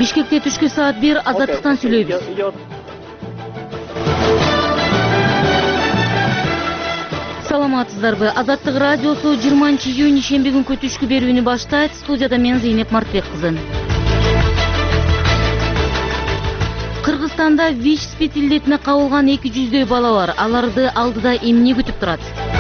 Бишкекте түшкү саат 1 Азаттыктан сүйлөйбүз. Саламатсыздарбы? Азаттык радиосу 20-июнь ишемби күнкү түшкү берүүнү баштайт. Студияда мен Зейнеп Мартбек кызы. Кыргызстанда ВИЧ-СПИД илдетине кабылган 200дөй бала бар. Аларды алдыда эмне күтүп турат?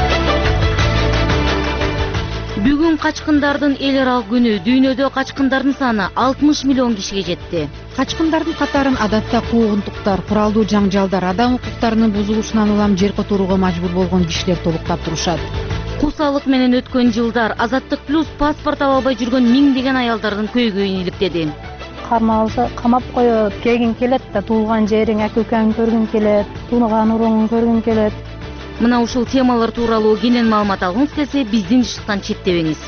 Бүгүн качкындардын эл аралык күнү. Дүйнөдө качкындардын саны 60 миллион кишиге жетти. Качкындардын катарын адатта куугунтуктар, куралдуу жаңжалдар, адам укуктарынын бузулушунан улам жер которууга мажбур болгон кишилер толуктап турушат. Кусалык менен өткөн жылдар Азаттык плюс паспорт ала албай жүргөн миңдеген аялдардын көйгөйүн иликтеди. Камап коюп келгиң келет да, туулган жериң, ака укаңды көргүң келет, тууган уруңду көргүң келет. Мына ушул темалар тууралуу кенен маалымат алгыңыз келсе, биздин жыштан четтебеңиз.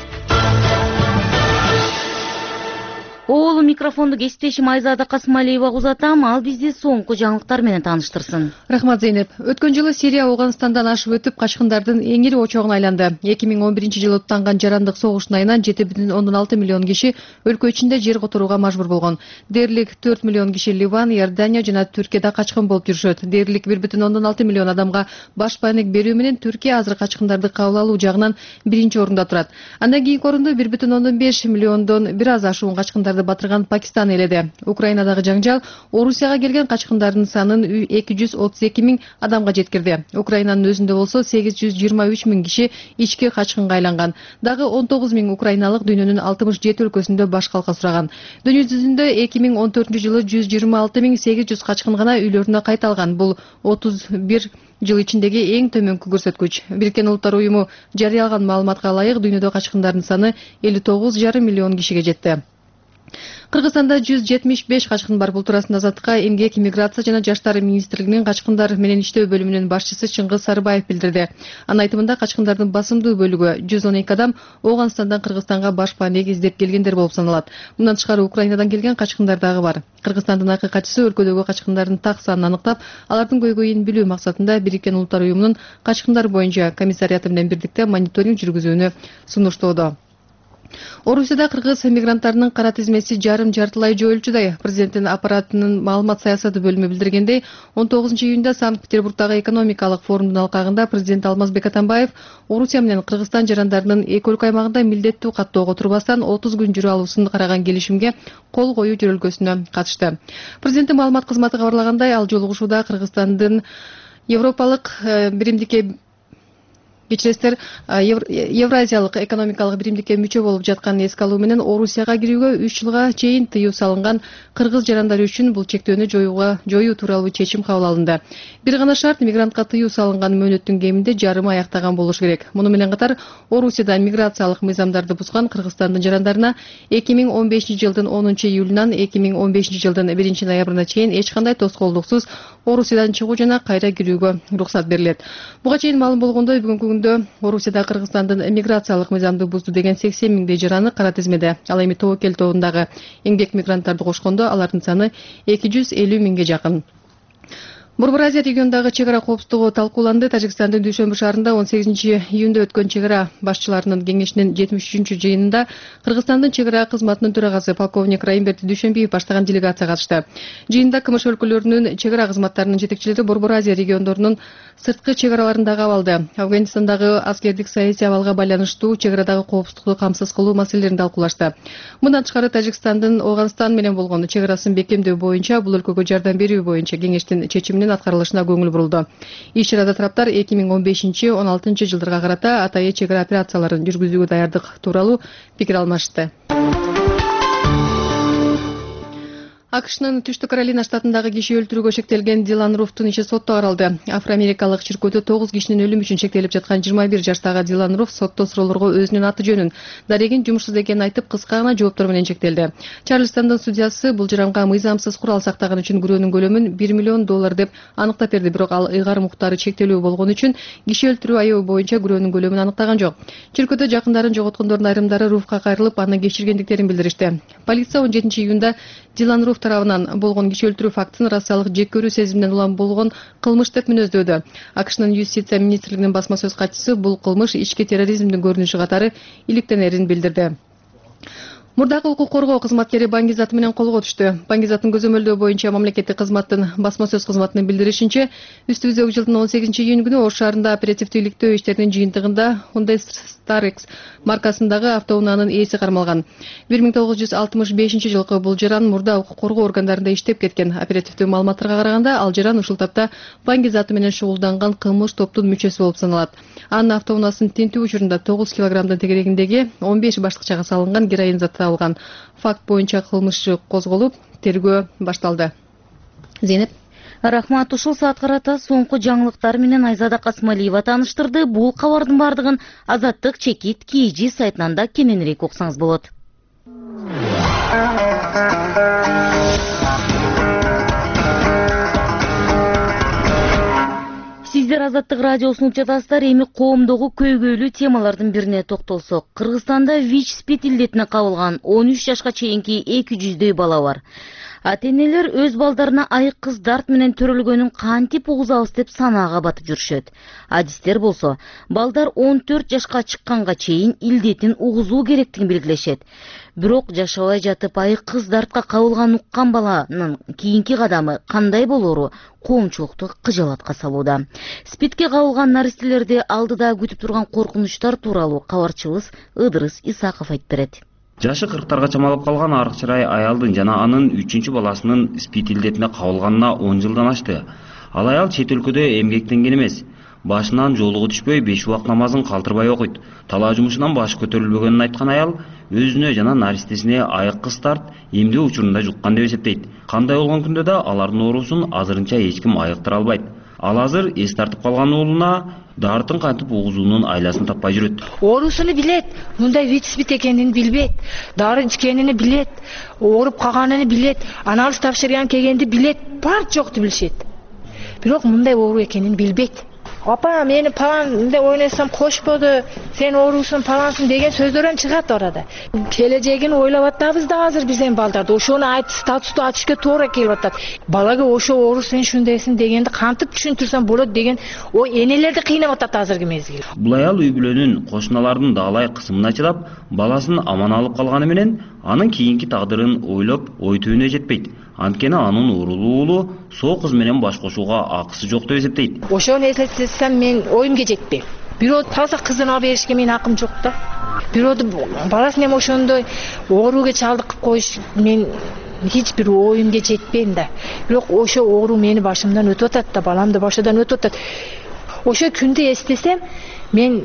Оолу микрофонду кесиптешим Айзада Касымалиева узатам, ал бизди соңку жаңылыктар менен тааныштырсын. Рахмат, Зейнеп. Өткөн жылы Сирия Ауганстандан ашып өтүп качкындардын эң ири очогуна айланды. 2011-жылы оттанган жарандык согуштун айынан 7,6 миллион киши өлкө ичинде жер которууга мажбур болгон. Дээрлик 4 миллион киши Ливан, Иордания жана Түркияда качкын болуп жүрүшөт. Дээрлик 1,6 миллион адамга баш байнек берүү менен Түркия азыр качкындарды кабыл алуу жагынан биринчи орунда турат. Андан кийинки орунду 1,5 миллиондон бир аз ашуун качкындарды батырган Пакистан эледи. Украинадагы жаңжал Орусияга келген качкындардын санын 232 миң адамга жеткирди. Украинанын өзүндө болсо 823 миң киши ички качкынга айланган. Дагы 19 миң украиналык дүйнөнүн 67 өлкөсүндө баш калка сураган. Дүйнө жүзүндө 2014-жылы 126 миң 800 качкын гана үйлөрүнө кайта алган. Бул 31 жыл ичиндеги эң төмөнкү көрсөткүч. Бириккен Улуттар уюму жарыялаган маалыматка ылайык дүйнөдө качкындардын саны 59,5 миллион кишиге жетти. Кыргызстанда 175 качкын бар. Бул туурасында Азаттыкка эмгек, миграция жана жаштар министрлигинин качкындар менен иштөө бөлүмүнүн башчысы Чыңгыз Сарыбаев билдирди. Анын айтымында качкындардын басымдуу бөлүгү 112 адам Ооганстандан Кыргызстанга баш байнек издеп келгендер болуп саналат. Мындан тышкары Украинадан келген качкындар дагы бар. Кыргызстандын акый катчысы өлкөдөгү качкындардын так санын аныктап, алардын көйгөйүн билүү максатында Бириккен Улуттар уюмунун качкындар боюнча комиссариаты менен бирдикте мониторинг жүргүзүүнү сунуштоодо. Орусияда кыргыз мигранттарынын кара тизмеси жарым-жартылай жоюлчудай. Президенттин аппаратынын маалымат саясаты бөлүмү билдиргендей, 19-июнда Санкт-Петербургдагы экономикалык форумдун алкагында президент Алмазбек Атамбаев Орусия менен Кыргызстан жарандарынын эки өлкө аймагында милдеттүү каттоого турбастан 30 күн жүрө алуусун караган келишимге кол коюу жөрөлгөсүнө катышты. Президенттин маалымат кызматы кабарлагандай, ал жолугушууда Кыргызстандын Европалык биримдикке Евразиялык экономикалык биримдикке мүчө болуп жатканын эске алуу менен Орусияга кирүүгө 3 жылга чейин тыюу салынган кыргыз жарандары үчүн бул чектөөнү жоюу тууралуу чечим кабыл алынды. Бир гана шарт: мигрантка тыюу салынган мөөнөттүн кеминде жарымы аяктаган болуш керек. Муну менен катар Орусияда миграциялык мыйзамдарды бузган Кыргызстандын жарандарына 2015-жылдын 10-июлунан 2015-жылдын 1-ноябрына чейин эч кандай тоскоолдуксуз Орусиядан чыгуу жана кайра кирүүгө уруксат берилет. Буга чейин маалым болгондой, бүгүнкү Орусияда Кыргызстандын миграциялык мыйзамды бузду деген 80 миңдей жараны кара тизмеде. Ал эми тобокел тобундагы эмгек мигранттарды кошкондо алардын саны 250 миңге жакын. Борбор Азия регионундагы чек ара коопсуздугу талкууланды. Тажикстандын Дүйшөмбү шаарында 18-июнда өткөн чек ара башчыларынын кеңешинин 73-жыйынында Кыргызстандын чек ара кызматынын төрагасы полковник Райымберди Дүйшөмбиев баштаган делегация катышты. Жыйында КМШ өлкөлөрүнүн чек ара кызматтарынын жетекчилери Борбор Азия региондорунун сырткы чек араларын дагы абалды. Афганистандагы аскердик саясий абалга байланыштуу чек арадагы коопсуздукту камсыз кылуу маселелерин талкуулашты. Мындан тышкары Тажикстандын Ооганстан менен болгон чек арасын бекемдөө боюнча бул өлкөгө жардам берүү боюнча кеңештин чечиминин аткарылышына көңүл бурулду. Иш чарада тараптар 2015-16 жылдарга карата атайы чек ара операцияларын жүргүзүүгө даярдык тууралуу пикир алмашты. АКШнын Түштүк Каролина штатындагы киши өлтүрүүгө шектелген Дилан Руфтун иши сотто каралды. Афроамерикалык чиркөөдө 9 кишинин өлүмү үчүн шектелип жаткан 21 жаштагы Дилан Руф сотто суроолорго өзүнүн аты жөнүн, дарегин жумушсуз экенин айтып, кыска гана жооптор менен чектелди. Чарльстандын судьясы бул жаранга мыйзамсыз курал сактаган үчүн күрөөнүн көлөмүн $1 миллион деп аныктап берди, бирок ал ыйгарым укуктары чектелүү болгон үчүн киши өлтүрүү айыбы боюнча күрөөнүн көлөмүн аныктаган жок. Чиркөөдө жакындарын жоготкондордун айрымдары Руфка кайрылып, аны кечиргендиктерин билдиришти. Полиция 17-июнда Дилан Руф тарабынан болгон киши өлтүрүү фактын расалык жек көрүү сезиминен улам болгон кылмыш деп мүнөздөөдү. АКШнын юстиция министрлигинин басма сөз катчысы бул кылмыш ички терроризмдин көрүнүшү катары иликтенерин билдирди. Мурдагы укук коргоо кызматкери Баңгизат менен колго түштү. Баңгизаттын көзөмөлдөө боюнча мамлекеттик кызматтын басма сөз кызматынын билдиришинче, үстүбүздөгү жылдын 18-июнь күнү Ош шаарында оперативдүүлүктөө иштеринин жыйынтыгында Hyundai Starex маркасындагы автоунаанын ээси кармалган. 1965-жылкы бул жаран мурда укук коргоо органдарында иштеп кеткен. Оперативдүү маалыматтарга караганда, ал жаран ушул тапта Баңгизат менен шугулданган кылмыш топтун мүчөсү болуп саналат. Анын автоунаасын тинтүү учурунда 9 килограммдын тегерегиндеги 15 баштыкчага салынган героин заты алган. Факт боюнча кылмыш козголуп, тергөө башталды. Зейнеп. Рахмат, ушул саат карата соңку жаңылыктар менен Айзада Касмалиева тааныштырды. Бул кабардын бардыгын Азаттык Чекит KG сайтынан да кененирээк окусаңыз болот. Сиздер Азаттык радиосун угуп жатасыздар. Эми коомдогу көйгөйлүү темалардын бирине токтолсок. Кыргызстанда ВИЧ-спид илдетине кабылган 13 жашка чейинки 200дөй бала бар. Ата-энелер өз балдарына айык кыз дарт менен төрөлгөнүн кантип угузабыз деп санаага батып жүрүшөт. Адистер болсо, балдар 14 жашка чыкканга чейин илдетин угузуу керектигин белгилешет. Бирок жашабай жатып айык кыз дартка кабылган уккан баланын кийинки кадамы кандай болору коомчулукту кыжалатка салууда. СПИДке кабылган наристелерди алдыда күтүп турган коркунучтар тууралуу кабарчыбыз Ыдырыс Исаков айтып берет. Жашы 40-тарга чамалып калган арык чырай аялдын жана анын 3-чү баласынын СПИД илдетине кабылганына 10 жылдан ашты. Ал аял чет өлкөдө эмгектенген эмес. Башынан жолугу түшпөй 5 убак намазын калтырбай окуйт. Талаа жумушунан башы көтөрүлбөгөнүн айткан аял өзүнө жана наристесине айык кыз тарт эмдөө учурунда жуккан деп эсептейт. Кандай болгон күндө да алардын оорусун азырынча эч ким айыктыра албайт. Ал азыр эс тартып калган уулуна дартын кантип угузуунун айласын таппай жүрөт. Оорусуну билет, мындай ВИЧ-спид экенин билбейт, дары ичкенини билет, ооруп калганын билет, анализ тапшырган келгенди билет, бар жокту билишет. Бирок мындай оору экенин билбейт. Апа, мени палан мындай ойносом кошподу, сен оорусуң палансың деген сөздөр чыгат орада. Келечегин ойлоп атабыз да азыр биздин балдарды. Ошону айтып статусту ачышка туура келип атат. Балага ошо оору сен шундайсың дегенди кантип түшүндүрсөм болот деген о энелерди кыйнап атат азыркы мезгил. Бул аял үй бүлөнүн, кошуналардын даалай кысымына чыдап, баласын аман алып калганы менен анын кийинки тагдырын ойлоп, ой түбүнө жетпейт. Анткени анын урулуу уулу соо кыз менен баш кошууга акысы жок деп эсептейт. Ошону эсептесем мен оюмга жетпейм. Бирөөдү таза кызын алып беришке менин акым жок да. Бирөөдү баласын эми ошондой ооруга чалдыкып коюш мен hiç bir оюмга жетпейм да. Бирок ошо оору мени башымдан өтүп атат да, баламды башыдан өтүп атат. Ошо күндү эстесем мен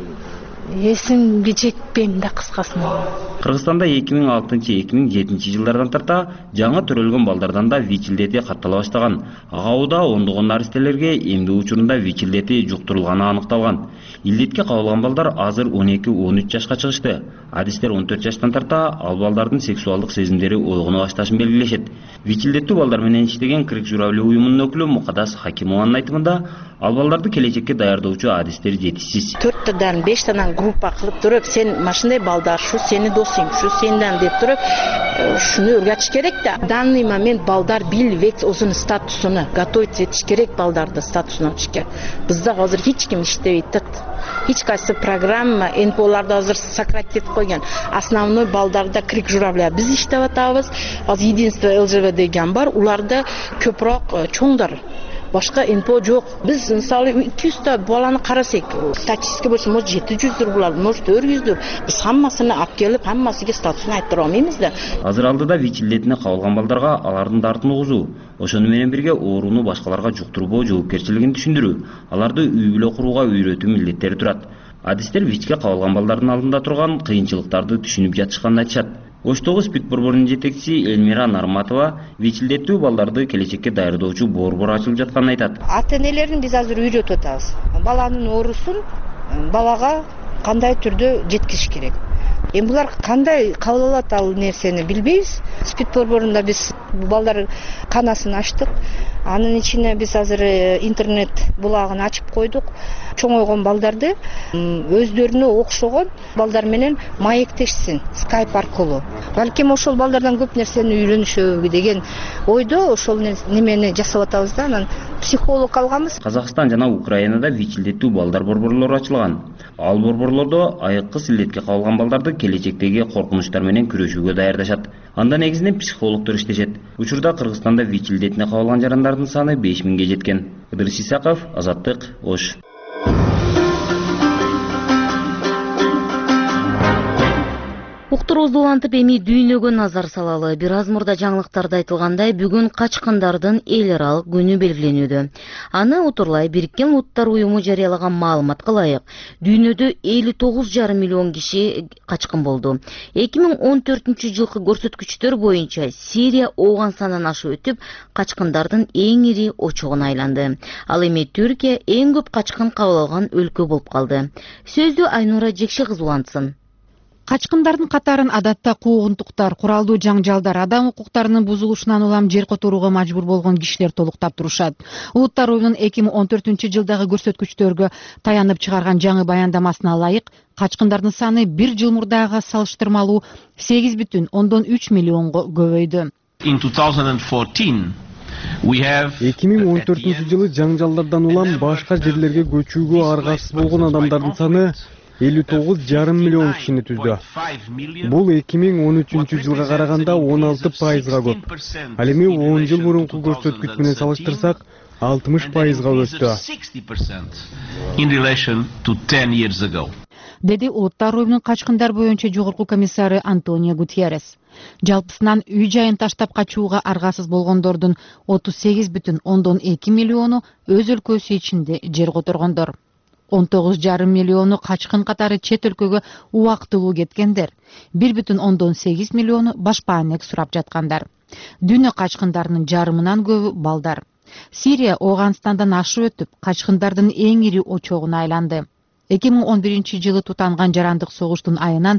эсимге жетпейм да кыскасына. Кыргызстанда 2006-2007 жылдардан тарта жаңы төрөлгөн балдардан да ВИЧ илдети каттала баштаган. Ага убада ондогон наристелерге эмдөө учурунда ВИЧ илдети жуктурулганы аныкталган. Илдетке кабылган балдар азыр 12-13 жашка чыгышты. Адистер 14 жаштан тарта ал балдардын сексуалдык сезимдери ойгоно башташын белгилешет. ВИЧ илдеттүү балдар менен иштеген Крик журавлуу уюмунун өкүлү Мукадас Хакимованын айтымында, ал балдарды келечекке даярдоочу адистер жетишсиз. 4-тан 5-тан группа кылып туруп, сен машиндай балдар, шу сени досуң, шу сенден деп туруп, шуну өргөтүш керек да. Данный момент балдар билбек өзүнүн статусуну, готовить этиш керек балдарды статусуна алышка. Бизде азыр эч ким иштебейт. Hiç кайсы программа НПОларда азыр сократить койгон. Основной балдарда Крик журавля биз иштеп атабыз. Az единство ЛЖВ деген бар, уларда көпрок чоңдар. Башка НПО жок. Биз мисалы 200 баланы карасак, статистика болсо может 700 булар, может 400. Биз хаммасын алып келип, хаммасыга статусын айттыра алмайбыз да. Азыр алдыда ВИЧ илдетине кабылган балдарга алардын дартын угузуу, ошону менен бирге ооруну башкаларга жуктурбоо жоопкерчилигин түшүндүрүү, аларды үй бүлө курууга үйрөтүү милдеттери турат. Адистер ВИЧке кабылган балдардын алдында турган кыйынчылыктарды түшүнүп жатышканын айтышат. Оштогу СПИД борборунун жетекчиси Элмира Нарматова ВИЧ илдеттүү балдарды келечекке даярдоочу борбор ачылып жатканын айтат. Ата-энелерин биз азыр үйрөтүп атабыз. Баланын оорусун балага кандай түрдө жеткизиш керек. Эми булар кандай кабыл алат ал нерсени билбейбиз. СПИД борборунда биз балдар канасын ачтык. Анын ичине биз азыр интернет булагын ачып койдук. Чоңойгон балдарды өздөрүнө окшогон балдар менен маектешсин Skype аркылуу. Балким ошол балдардан көп нерсени үйрөнүшөбү деген ойдо ошол немени жасап атабыз да. Анан психолог алганбыз. Казакстан жана Украинада ВИЧ илдеттүү балдар борборлору ачылган. Ал борборлордо айыккы силдетке кабылган балдарды келечектеги коркунучтар менен күрөшүүгө даярдашат. Анда негизинен психологдор иштешет. Учурда Кыргызстанда ВИЧ илдетине кабылган жарандардын саны 5000ге жеткен. Ыдырыс Исаков, Азаттык, Ош. Уктуруубузду улантып эми дүйнөгө назар салалы. Бир аз мурда жаңылыктарда айтылгандай, бүгүн качкындардын эл аралык күнү белгиленүүдө. Аны утурлай Бириккен Улуттар уюму жарыялаган маалыматка ылайык, дүйнөдө 59,5 миллион киши качкын болду. 2014-жылкы көрсөткүчтөр боюнча Сирия Ооганстандан ашып өтүп, качкындардын эң ири очогуна айланды. Ал эми Түркия эң көп качкын кабыл алган өлкө болуп калды. Сөздү Айнура Жекше кызы улантсын. Качкындардын катарын адатта куугунтуктар, куралдуу жаңжалдар, адам укуктарынын бузулушунан улам жер которууга мажбур болгон кишилер толуктап турушат. Улуттар уюмунун 2014-жылдагы көрсөткүчтөргө таянып чыгарган жаңы баяндамасына ылайык, качкындардын саны бир жыл мурдагыга салыштырмалуу 8,3 миллионго көбөйдү. 2014-жылы жаңжалдардан улам башка жерлерге көчүүгө аргасыз болгон адамдардын саны 59,5 миллион кишини түздү. Бул 2013-жылга караганда 16%га көп. Ал эми 10 жыл мурунку көрсөткүч менен салыштырсак, 60%га өстү. Деди Улуттар уюмунун качкындар боюнча жогорку комиссары Антонио Гутьеррес. Жалпысынан үй жайын таштап качууга аргасыз болгондордун 38,2 миллиону өз өлкөсү ичинде жер которгондор. 19,5 миллиону качкын катары чет өлкөгө убактылуу кеткендер, 1,8 миллиону башпаанек сурап жаткандар. Дүйнө качкындарынын жарымынан көбү балдар. Сирия Ооганстандан ашып өтүп, качкындардын эң ири очогуна айланды. 2011-жылы тутанган жарандык согуштун айынан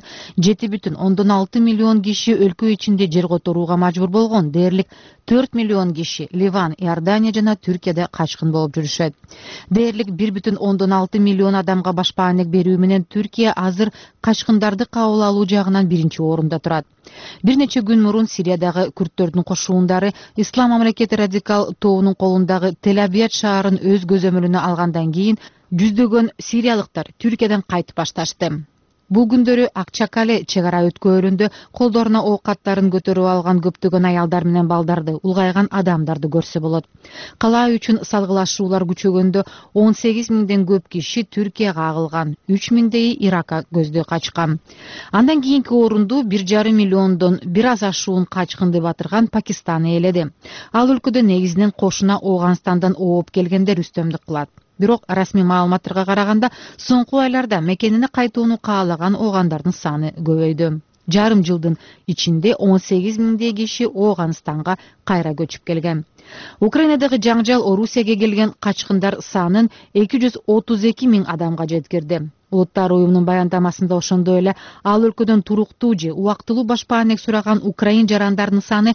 7,6 миллион киши өлкө ичинде жер которууга мажбур болгон. Дээрлик 4 миллион киши Ливан, Иордания жана Түркияда качкын болуп жүрүшөт. Дээрлик 1,6 миллион адамга башпаанек берүү менен Түркия азыр качкындарды кабыл алуу жагынан биринчи орунда турат. Бир нече күн мурун Сириядагы күрттөрдүн кошуундары Ислам мамлекети радикал тобунун колундагы Тель-Авив шаарын өз көзөмөлүнө алгандан кийин жүздөгөн сириялыктар Түркиядан кайтып башташты. Бул күндөрү Акчакале чек ара өткөрүндө колдоруна оокаттарын көтөрүп алган көптөгөн аялдар менен балдарды, улгайган адамдарды көрсө болот. Кала үчүн салгылашуулар күчөгөндө 18 миңден көп киши Түркияга агылган, 3 миңдейи Иракка көздөй качкан. Андан кийинки орунду 1,5 миллиондон бир аз ашуун качкынды батырган Пакистан ээледи. Ал өлкөдө негизинен кошуна Ооганстандан ооп келгендер үстөмдүк кылат. Бирок расмий маалыматтарга караганда соңку айларда мекенине кайтууну каалаган оогандардын саны көбөйдү. Жарым жылдын ичинде 18 миңдей киши Ооганстанга кайра көчүп келген. Украинадагы жаңжал Орусияга келген качкындар санын 232 миң адамга жеткирди. Улуттар уюмунун баяндамасында ошондой эле ал өлкөдөн туруктуу же убактылуу башпаанек сураган украин жарандарынын саны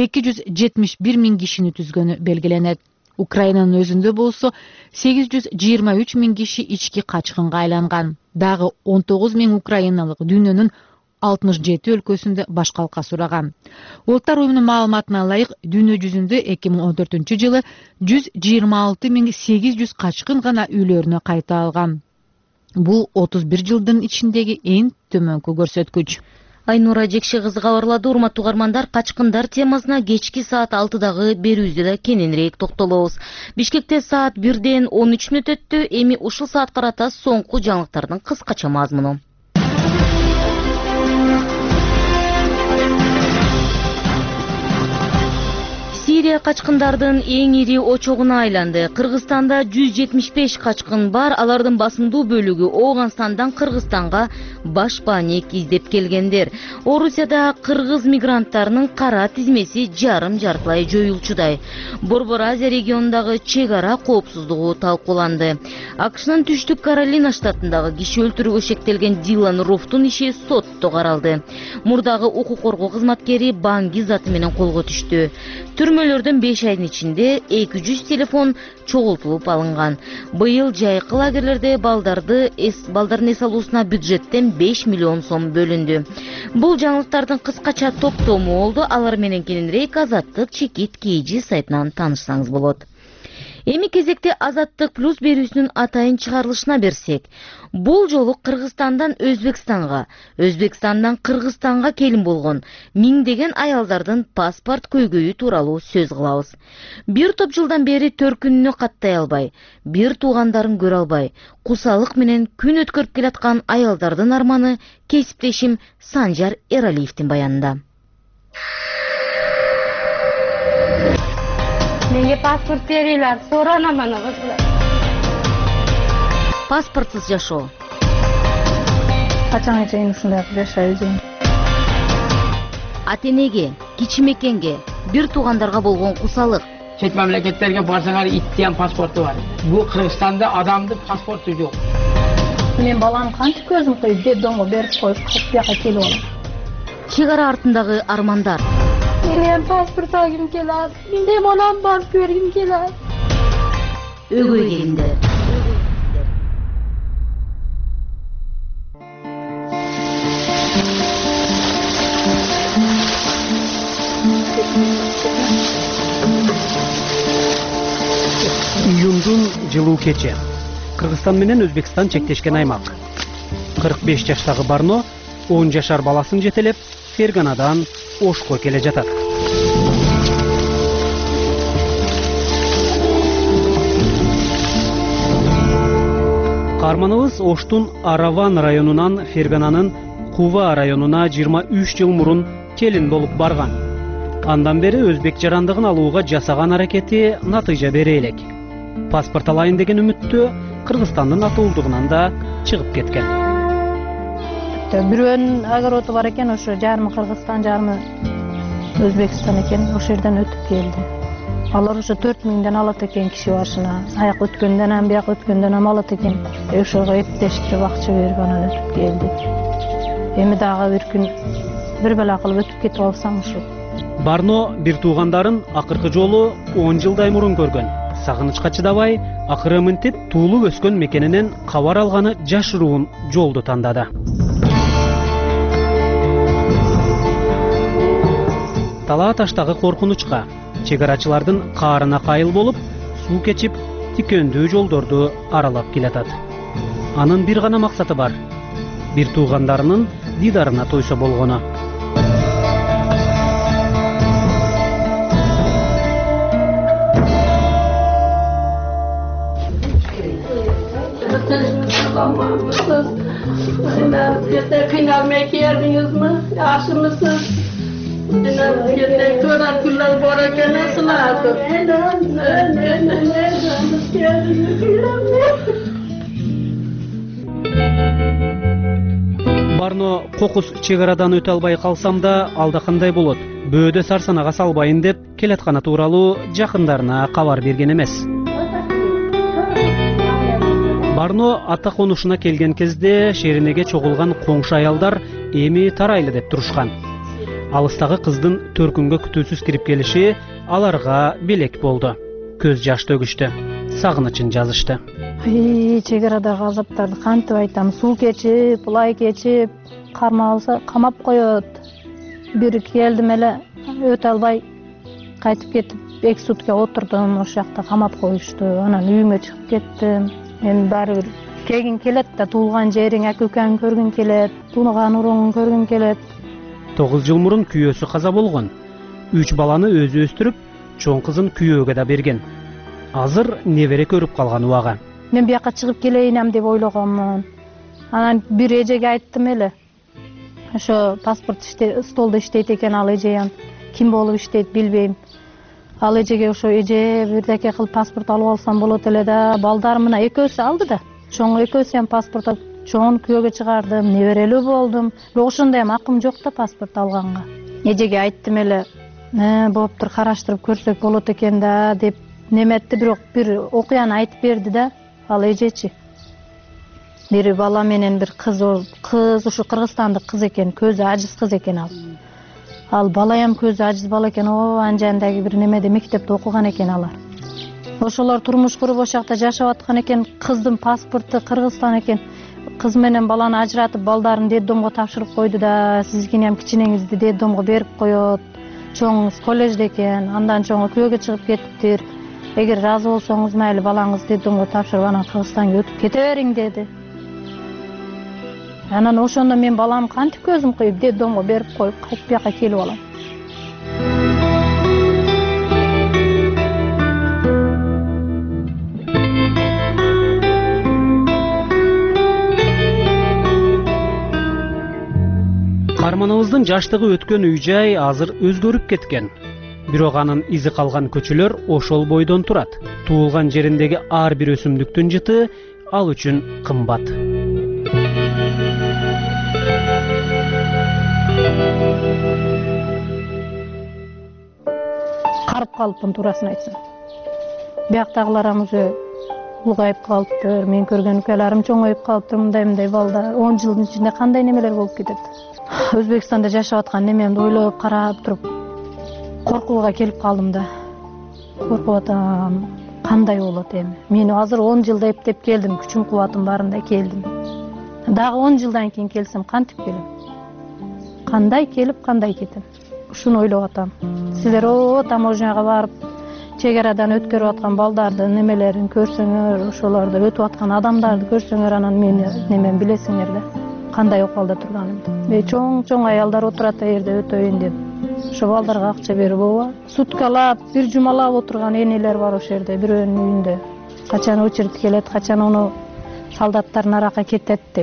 271 миң кишини түзгөнү белгиленет. Украинанын өзүндө болсо 823 миң киши ички качкынга айланган. Дагы 19 миң украиналык дүйнөнүн 67 өлкөсүндө башкалка сураган. Улуттар уюмунун маалыматына ылайык, дүйнө жүзүндө 2014-жылы 126.800 качкын гана үйлөрүнө кайта алган. Бул 31 жылдын ичиндеги эң төмөнкү көрсөткүч. Айнура Жекше кызы кабарлады. Урматтуу угармандар, качкындар темасына кечки саат 6-дагы берүүбүздө да кененирээк токтолобуз. Бишкекте саат 1-ден 13 мүнөт өттү. Эми ушул саат карата соңку жаңылыктардын кыскача мазмуну. Сирия качкындардын эң ири очогуна айланды. Кыргызстанда 175 качкын бар. Алардын басымдуу бөлүгү Ооганстандан Кыргызстанга башпаанек издеп келгендер. Орусияда кыргыз мигранттарынын кара тизмеси жарым-жартылай жоюлчудай. Борбор Азия регионундагы чек ара коопсуздугу талкууланды. АКШнын Түштүк Каролина штатындагы киши өлтүрүүгө шектелген Дилан Руфтун иши сотто каралды. Мурдагы укук коргоо кызматкери Банги заты менен колго түштү. Түрмөлөрдөн 5 айдын ичинде 200 телефон чогултулуп алынган. Быйыл жайкы лагерлерде балдардын эс алуусуна бюджеттен 5 миллион сом бөлүндү. Бул жаңылыктардын кыскача топтому болду. Алар менен кененирээк Азаттык Чекит KG сайтынан таанышсаңыз болот. Эми кезекте Азаттык плюс берүүсүнүн атайын чыгарылышына берсек, бул жолу Кыргызстандан Өзбекстанга, Өзбекстандан Кыргызстанга келин болгон миңдеген аялдардын паспорт көйгөйү тууралуу сөз кылабыз. Бир топ жылдан бери төркүнүнө каттай албай, бир туугандарын көрө албай, кусалык менен күн өткөрүп келаткан аялдардын арманы кесиптешим Санжар Эралиевдин баянында. Menga pasport beringlar, so'ranaman qizlar. Паспортсыз жашоо. Qachongacha endi shunday qilib yashaysiz? Ата-энеге, кичи мекенге, бир туугандарга болгон кусалык. Chet mamlakatlarga borsalar itni ham pasporti bor. Bu Qirg'izistonda odamning pasporti yo'q. Men balamni qancha ko'zim qo'yib, dedimga berib qo'yib, bu yoqqa kelib olaman. Чек ара артындагы армандар. Men ham pasport olgim keladi. Menda ham onam borib ko'rgim keladi. Өгөй келиндер. Июндун жылуу кечи. Кыргызстан менен Өзбекстан чектешкен аймак. 45 жаштагы Барно 10 жашар баласын жетелеп, Ферганадан Ошко келе жатат. Карманыбыз Оштун Араван районунан Фергананын Кува районуна 23 жыл мурун келин болуп барган. Андан бери өзбек жарандыгын алууга жасаган аракети натыйжа бере элек. Паспорт алайын деген үмүттө Кыргызстандын атуулдугунан да чыгып кеткен. Бирөөнүн огороду бар экен, ошо жарымы Кыргызстан, жарымы Өзбекстан экен, ошол жерден өтүп келди. Алар ошо 4000ден алат экен киши башына. Аяк өткөндөн ham, бияк өткөндөн ham алат экен. Ошого эптештирип акча берип анан өтүп келди. Эми дагы бир күн бир бала кылып өтүп кетип алсам ошо. Барно бир туугандарын акыркы жолу 10 жылдай мурун көргөн. Сагынычка чыдабай, акыры мынтип туулуп өскөн мекенинен кабар алганы жашыруун жолду тандады. Талаа таштагы коркунучка, чегарачылардын каарына кайыл болуп, суу кечип, тикөндүү жолдорду аралап келатат. Анын бир гана максаты бар. Бир туугандарынын дидарына тойсо болгону. Kıynalmaya geldiniz mi? Yaxşı mısınız? Kören günler borarken nasıl artık? Барно кокус чегарадан өтө албай калсам да алда кандай болот? Бөөдө сарсанага салбайын деп келатканы тууралуу жакындарына кабар берген эмес. Барно ата конушуна келген кезде шеринеге чогулган коңшу аялдар эми тарайлы деп турушкан. Алыстагы кыздын төркүнгө күтүүсүз кирип келиши аларга белек болду. Көз жаш төгүштү, сагынычын жазышты. Чегарадагы азаптарды кантип айтам, суу кечип, улай кечип, кармалса камап коет. Бир келдим эле, өтө албай кайтып кетип, 2 сутка отурдум, ошол жакта камап коюшту. Анан үйүмө чыгып кеттим. Мен баары бир келгин келет да, туулган жериң, ака-укаңды көргүң келет, тууган уруңду көргүң келет. 9 жыл мурун күйөөсү каза болгон. 3 баланы өзү өстүрүп, чоң кызын күйөөгө да берген. Азыр небере көрүп калган убага. Мен бияка чыгып келейинем деп ойлогонмун. Анан бир эжеге айттым эле. Ошо паспорт столдо иштейт экен ал эже, ким болуп иштейт билбейм. Ал эжеге ошо эже бирдеке кылып паспорт алып алсам болот эле да, балдарым мына экөөсү алды да. Чоң экөөсү ham паспорт алып, чоң күйөөгө чыгардым, неберелүү болдум. Бирок ошондой ham акым жок да паспорт алганга. Эжеге айттым эле, болуптур, караштырып көрсөк болот экен да деп неметти, бирок бир окуяны айтып берди да, ал эжечи. Бир бала менен бир кыз ушу Кыргызстандык кыз экен, көзү ажиз кыз экен ал. Ал бала ham көзү ажиз бала экен, анжандагы бир немеде мектепте окуган экен алар. Ошолор турмуш куруп ошол жакта жашап аткан экен, кыздын паспорту Кыргызстан экен. Кыз менен баланы ажыратып, балдарын детдомго тапшырып койду да, сизгини ham кичинеңизди детдомго берип коет. Чоңуңуз коллежде экен, андан чоңу күйөөгө чыгып кетиптир. Эгер ыраазы болсоңуз майли балаңызды детдомго тапшырып анан Кыргызстанга өтүп кете бериң деди. Анан ошондо мен балам кантип көзүм кыйып детдомго берип коюп кайтып бияка келип алам. Каарманыбыздын жаштыгы өткөн үй-жай азыр өзгөрүп кеткен. Бирок анын изи калган көчөлөр ошол бойдон турат. Туулган жериндеги ар бир өсүмдүктүн жыты ал үчүн кымбат. Карып калыпмын туурасын айтсам. Бияктагыларым уже улгайып калыптыр. Мен көргөн укаларым чоңоюп калыптыр. Мындай балдар 10 жылдын ичинде кандай немелер болуп кетет. Өзбекстанда жашап аткан немемди ойлоп карап туруп коркууга келип калдым да. Коркуп атам. Кандай болот эми? Мен азыр 10 жылда эптеп келдим, күчүм кубатым барында келдим. Дагы 10 жылдан кийин келсем кантип келем? Кандай келип, кандай кетем? Ушуну ойлоп атам. Силер таможняга барып, чегарадан өткөрүп аткан балдардын немелерин көрсөңөр, ошолорду өтүп аткан адамдарды көрсөңөр, анан мени немен билесиңер да. Кандай окуалда турганымды. Чоң аялдар отурат жерде өтөйүн деп. Ошо балдарга акча берип ооба. Суткалап, бир жумалап отурган энелер бар ошол жерде, бирөөнүн үйүндө. Качан очередь келет, качан ону солдаттар наракка кетет деп.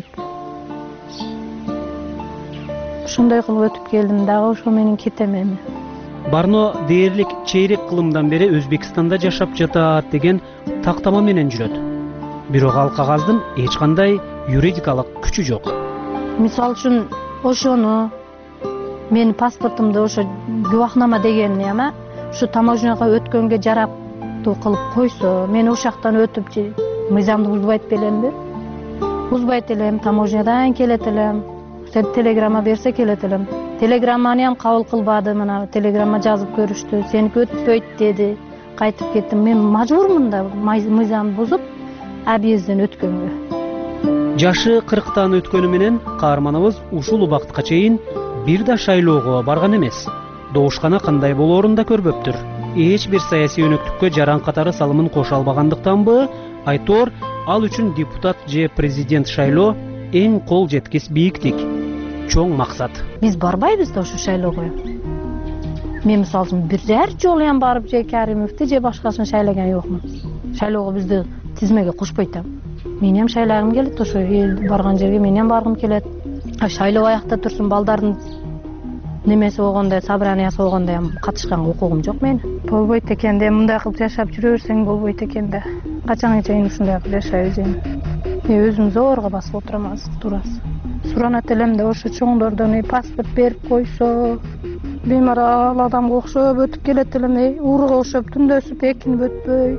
Ошондой кылып өтүп келдим дагы, ошо менен кетем эми. Барно дээрлик чейрек кылымдан бери Өзбекстанда жашап жатат деген тактама менен жүрөт. Бирок ал кагаздын эч кандай юридикалык күчү жок. Мисалы үчүн ошону менин паспортумду ошо губахнама дегенни ама ушу таможняга өткөнгө жарактуу кылып койсо, мен ошактан өтүп мыйзамды бузбайт белемби? Бузбайт элем, таможнядан келет элем. Телеграмма берсе келет элем. Телеграмманы ham кабыл кылбады, мына телеграмма жазып көрүштү. Сеники өтпөйт деди. Кайтып кеттим. Мен мажбурмун да мыйзамды бузуп, объезден өткөнгө. Жашы 40тан өткөнү менен каарманыбыз ушул убакытка чейин бир да шайлоого барган эмес. Добушкана кандай болоорун да көрбөптүр. Эч бир саясий өнөктүккө жаран катары салымын кошо албагандыктанбы, айтор ал үчүн депутат же президент шайлоо эң кол жеткис бийиктик, чоң максат. Биз барбайбыз да ошо шайлоого. Мен мисалы үчүн бир жолу ham барып же Каримовду же башкасын шайлаган жокмун. Шайлоого бизди тизмеге кошпойт. Мен ham шайлагым келет, ошо эл барган жерге мен ham баргым келет. Шайлоо аякта турсун, балдардын немеси болгондо, собраниясы болгондо ham катышканга укугум жок менин. Болбойт экен да, мындай кылып жашап жүрө берсең болбойт экен да. Качанга чейин ушундай кылып жашайбыз эми. Мен өзүм зорго басып отурам азыр турасы. Суранат элем да ошо чоңдордон паспорт берип койсо, беймарал адамга окшоп өтүп келет элем, урга окшоп түндөсүп экинип өтпөй.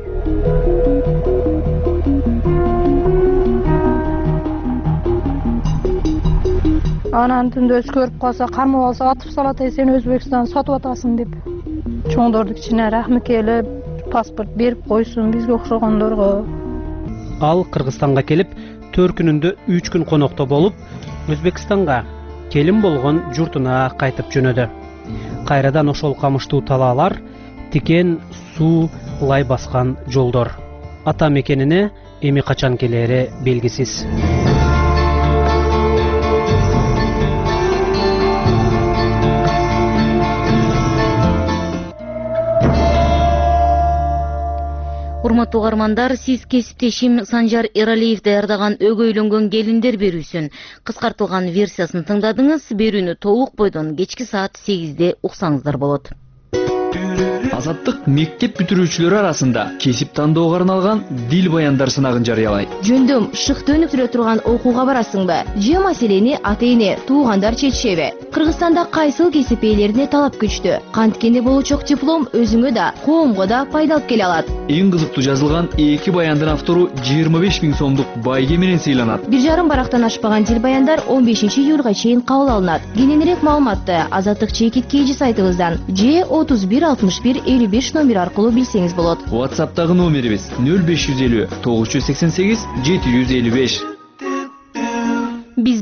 Анан түндөс көрүп калса, кармап алса, атып салат, сен Өзбекстанды сатып атасың деп. Чоңдорду кичине рахмет келип, паспорт берип койсун бизге окшогондорго. Ал Кыргызстанга келип, 4 күнүндө 3 күн конокто болуп, Өзбекстанга келин болгон журтуна кайтып жөнөдү. Кайрадан ошол камыштуу талаалар, тикен суу лай баскан жолдор. Ата мекенине эми качан келери белгисиз. Урматтуу угармандар, сиз кесиптешим Санжар Эралиев даярдаган өгөйлөнгөн келиндер берүүсүн кыскартылган версиясын тыңдадыңыз. Берүүнү толук бойдон кечки саат 8-де уксаңыздар болот. Азаттык мектеп бүтүрүүчүлөрү арасында кесип тандоого арналган дил баяндар сынагын жарыялайт. Жөндөм шыктөнүп жүрө турган окууга барасыңбы? Же маселени ата-эне, туугандар чечишеби? Кыргызстанда кайсыл кесип ээлерине талап күчтүү? Канткени болочок диплом өзүңө да, коомго да пайда алып келе алат. Эң кызыктуу жазылган 2 баяндын автору 25 000 сомдук байге менен сыйланат. 1,5 барактан ашпаган дил баяндар 15 июлга чейин кабыл алынат. Кененирээк маалыматты Азаттык чекит KG сайтыбыздан же 31 61 55 номер аркылуу билсеңиз болот. WhatsApp'тагы номерибиз 0550 988 755. Биз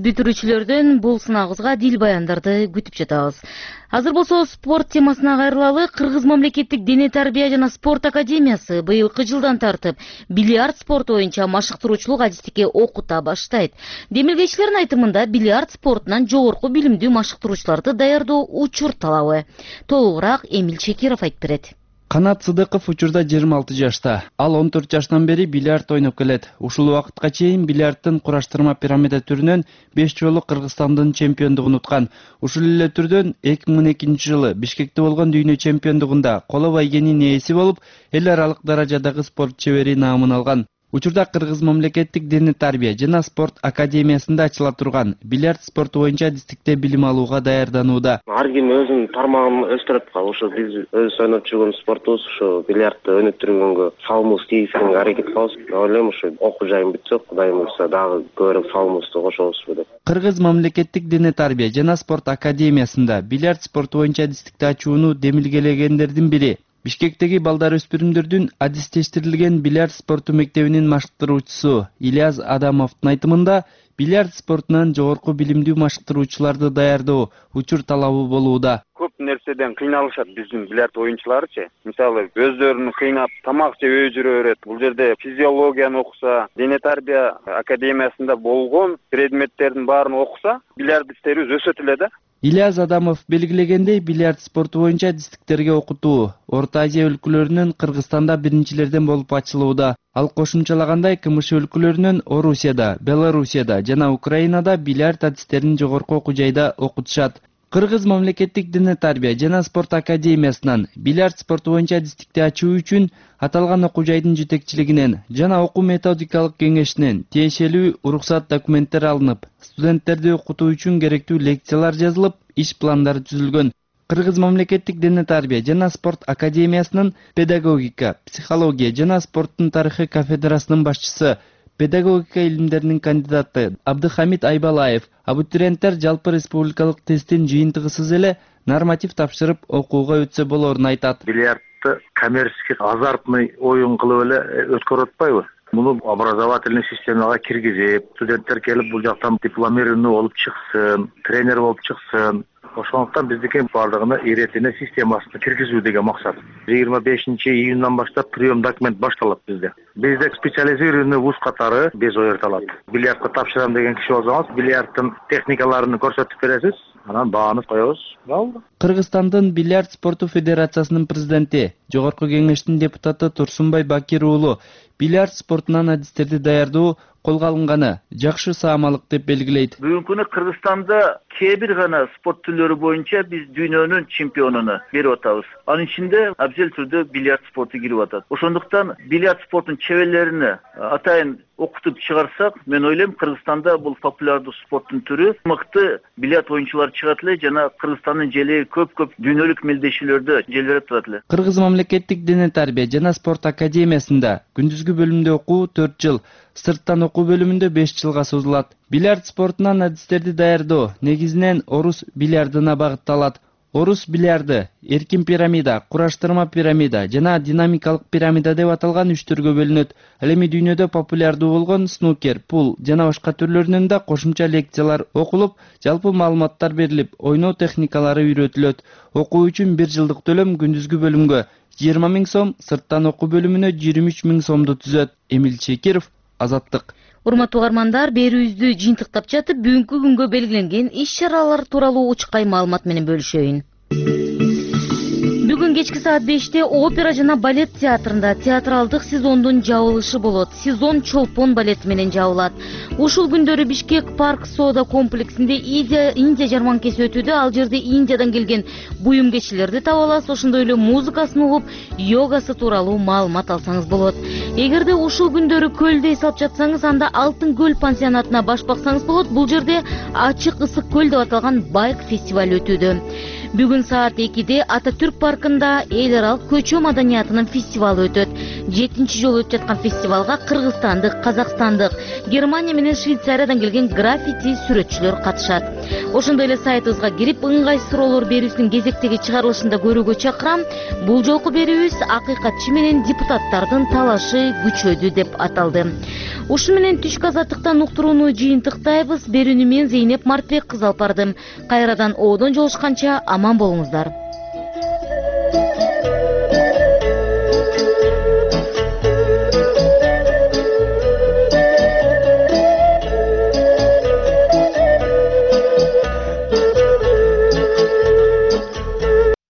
бүтүрүүчүлөрдөн бул сынагыбызга дил баяндарды күтүп жатабыз. Азыр болсо спорт темасына кайрылалы. Кыргыз мамлекеттик дене тарбия жана спорт академиясы быйылкы жылдан тартып бильярд спорту боюнча машыктыруучулук адистикке окута баштайт. Демилгечилердин айтымында бильярд спортунан жогорку билимдүү машыктыруучуларды даярдоо учур талабы. Толугураак Эмил Чекиров айтып берет. Канат Сыдыков учурда 26 жашта. Ал 14 жаштан бери бильярд ойноп келет. Ушул убакытка чейин бильярдтын кураштырма пирамида түрүнөн 5 жолу Кыргызстандын чемпиондугун уткан. Ушул эле түрдөн 2012 жылы Бишкекте болгон дүйнө чемпиондугунда коло байгенин ээси болуп, эл аралык даражадагы спорт чебери наамын алган. Учурда Кыргыз мамлекеттик дене тарбия жана спорт академиясында ачыла турган бильярд спорту боюнча дистикте билим алууга даярданууда. Ар ким өзүнүн тармагын өстүрөт калып, ошо биз өз ойноп жүргөн спортубуз ушу бильярдты өнүктүргөнгө салымыбызды тийгизгенге аракет кылабыз. Ойлойм ушу окуу жайым бүтсө, Кудайым буйрса дагы көбүрөөк салымыбызды кошобузбу деп. Кыргыз мамлекеттик дене тарбия жана спорт академиясында бильярд спорту боюнча дистикти ачууну демилгелегендердин бири Бишкектеги балдар өспүрүмдөрдүн адистештирилген бильярд спорту мектебинин машыктыруучусу Ильяз Адамовдун айтымында бильярд спортунан жогорку билимдүү машыктыруучуларды даярдоо учур талабы болууда. Көп нерседен кыйналышат биздин бильярд оюнчуларычы. Мисалы, өздөрүн кыйнап тамак жебей жүрө берет. Бул жерде физиологияны окуса, дене тарбия академиясында болгон предметтердин баарын окуса, бильярдисттерибиз өсөт эле да. Ильяз Адамов белгилегендей, бильярд спорту боюнча дистиктерге окутуу Орто Азия өлкөлөрүнүн Кыргызстанда биринчилерден болуп ачылууда. Ал кошумчалагандай, КМШ өлкөлөрүнүн Орусияда, Белоруссияда жана Украинада бильярд адистерин жогорку окуу жайда окутушат. Кыргыз мамлекеттик дене тарбия жана спорт академиясынан бильярд спорту боюнча дистикти ачуу үчүн аталган окуу жайдын жетекчилигинен жана окуу методикалык кеңешинен тиешелүү уруксат документтер алынып, студенттерди окутуу үчүн керектүү лекциялар жазылып, иш пландары түзүлгөн. Кыргыз мамлекеттик дене тарбия жана спорт академиясынын педагогика, психология жана спорттун тарыхы кафедрасынын башчысы, педагогика илимдеринин кандидаты Абдыхамид Айбалаев абитуриенттер жалпы республикалык тесттин жыйынтыгысыз эле норматив тапшырып окууга өтсө болорун айтат. Бильярдты коммерческий азартный оюн кылып эле өткөрүп атпайбы? Муну образовательный системага киргизип, студенттер келип бул жактан дипломированный болуп чыксын, тренер болуп чыксын. Ошондуктан биздики бардыгына иретине системасына киргизүү деген максат. 25-июндан баштап прием документ башталат bizde. Bizde специализированный вуз катары без оерталат. Бильярдка тапшырам деген киши болсоңуз, бильярдтын техникаларын көрсөтүп бересиз, анан бааны коебуз. Кыргызстандын бильярд спорту федерациясынын президенти, жогорку кеңештин депутаты Турсунбай Бакир уулу бильярд спортунан адистерди даярдоо колго алынганы жакшы саамалык деп белгилейт. Бүгүнкү күнү Кыргызстанда кээ бир гана спорт түрлөрү боюнча биз дүйнөнүн чемпионуну берип атабыз. Анын ичинде абзел түрдө бильярд спорту кирип атат. Ошондуктан бильярд спортунун чеберлеrini атайын окутуп чыгарсак, мен ойлойм Кыргызстанда бул популярдуу спорттун түрү мыкты бильярд оюнчулар чыгат эле жана Кыргызстандын желеги көп дүйнөлүк мелдешүүлөрдө желбереп турат эле. Кыргыз мамлекеттик дене тарбия жана спорт академиясында күндүзгү бөлүмдө окуу 4 жыл, сырттан окуу бөлүмүндө 5 жылга созулат. Бильярд спортунан адистерди даярдоо негизинен орус бильярдына багытталат. Орус бильярды, эркин пирамида, кураштырма пирамида жана динамикалык пирамида деп аталган 3 түргө бөлүнөт. Ал эми дүйнөдө популярдуу болгон снукер, пул жана башка түрлөрүнөн да кошумча лекциялар окулуп, жалпы маалыматтар берилип, ойноо техникалары үйрөтүлөт. Окуу үчүн 1 жылдык төлөм күндүзгү бөлүмгө 20 000 сом, сырттан окуу бөлүмүнө 23 000 сомду түзөт. Эмил Чекиров, Азаттык. Урматтуу угармандар, берүүбүздү жыйынтыктап жатып, бүгүнкү күнгө белгиленген иш-чаралар тууралуу учкай маалымат менен бөлүшөйүн. Бүгүн кечки саат 5-те опера жана балет театрында театралдык сезондун жабылышы болот. Сезон Чолпон балети менен жабылат. Ушул күндөрү Бишкек парк соода комплексинде Индия жарманкеси өтүүдө. Ал жерде Индиядан келген буюмкечилерди таба аласыз. Ошондой эле музыкасын угуп, йогасы тууралуу маалымат алсаңыз болот. Эгерде ушул күндөрү көлдө эс алып жатсаңыз, анда Алтын көл пансионатына баш баксаңыз болот. Бул жерде ачык ысык көл деп аталган байк фестиваль өтүүдө. Бүгүн саат 2-де Ататүрк паркында эл аралык көчө маданиятынын фестивалы өтөт. 7-нчи жолу өтүп жаткан фестивалга кыргызстандык, казакстандык, Германия менен Швейцариядан келген граффити сүрөтчүлөр катышат. Ошондой эле сайтыбызга кирип, ыңгайсыз суроолор берүүбүздүн кезектеги чыгарылышында көрүүгө чакырам. Бул жолку берүүбүз акыйкатчы менен депутаттардын талашы күчөдү деп аталды. Ушу менен түшкү азаттыктан уктурууну жыйынтыктайбыз. Берүүнү мен Зейнеп Мартбек кызы алып бардым. Кайрадан оодон жолушканча аман болуңуздар.